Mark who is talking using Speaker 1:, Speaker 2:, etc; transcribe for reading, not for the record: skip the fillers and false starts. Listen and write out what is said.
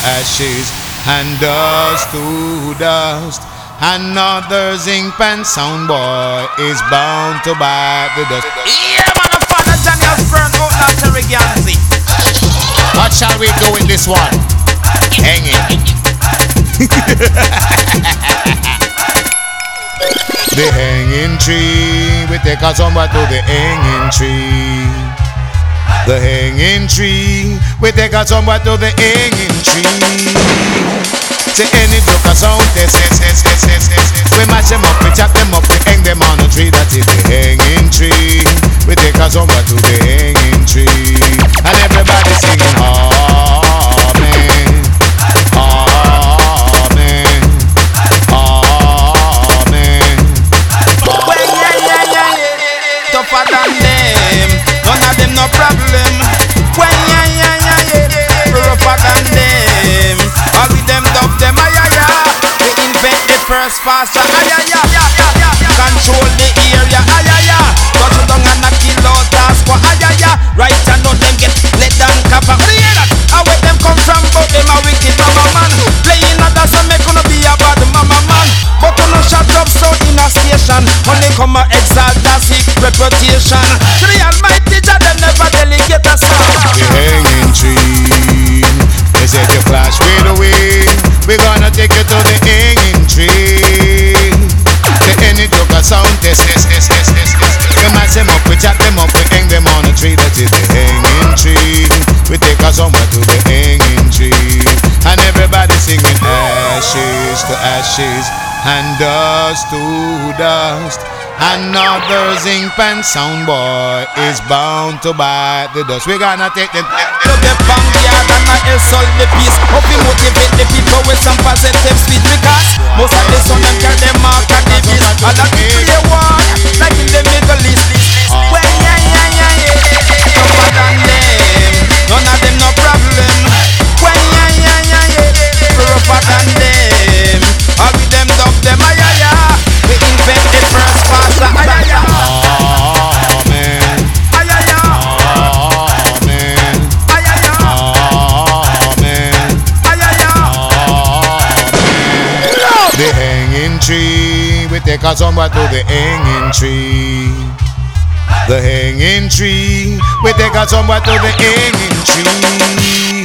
Speaker 1: ashes and dust to dust. Another zinc pan sound boy is bound to bite the dust.
Speaker 2: Yeah, man, the father Daniel's burn out that arrogancy.
Speaker 1: What shall we do with this one? Hanging. The hanging tree, we take us somewhere to the hanging tree. The hanging tree, we take us somewhere to the hanging tree. Say any joke a sound test. We mash them up, we chop them up, we hang them on the tree. That is the hanging tree. We take us somewhere to the hanging tree. And everybody singing amen, amen, amen.
Speaker 2: Well, yeah. Tougher than them, none of them no problem. Well, yeah. Rougher than them, all with them dub them, we invent the first faster, control the area, touch down and a kill out task, right and now them get let down kappa. What do you hear that? I where them come from, but them a wicked mama man. Playing others and make gonna be a bad mama man. But on a shut up so in a station, when they come a exalt a sick reputation. To the almighty Jah, them never delegate a song.
Speaker 1: The hanging tree, they said you clash with the wind. We're gonna take you to the hanging tree. The any joke a sound test. We mash them up, we chop them up, we hang them on the tree. That is the hanging tree. We take us somewhere to the hanging tree. And everybody singing ashes to ashes and dust to dust. Another zinc pan sound boy is bound to bite the dust. We're gonna take them
Speaker 2: to the backyard and I insult the peace. Hope you motivate the people with some positive speech. Because most of the son them carry them mark and the beast. And that play war like in the Middle East. Well, yeah. Tougher than them, none of them no problem. Well, yeah. Rougher than them, all with them dub them, we invent the first faster,
Speaker 1: amen, amen, amen. The hanging tree, we take us somewhere to the hanging tree. The hanging tree, we take us somewhere to the hanging tree.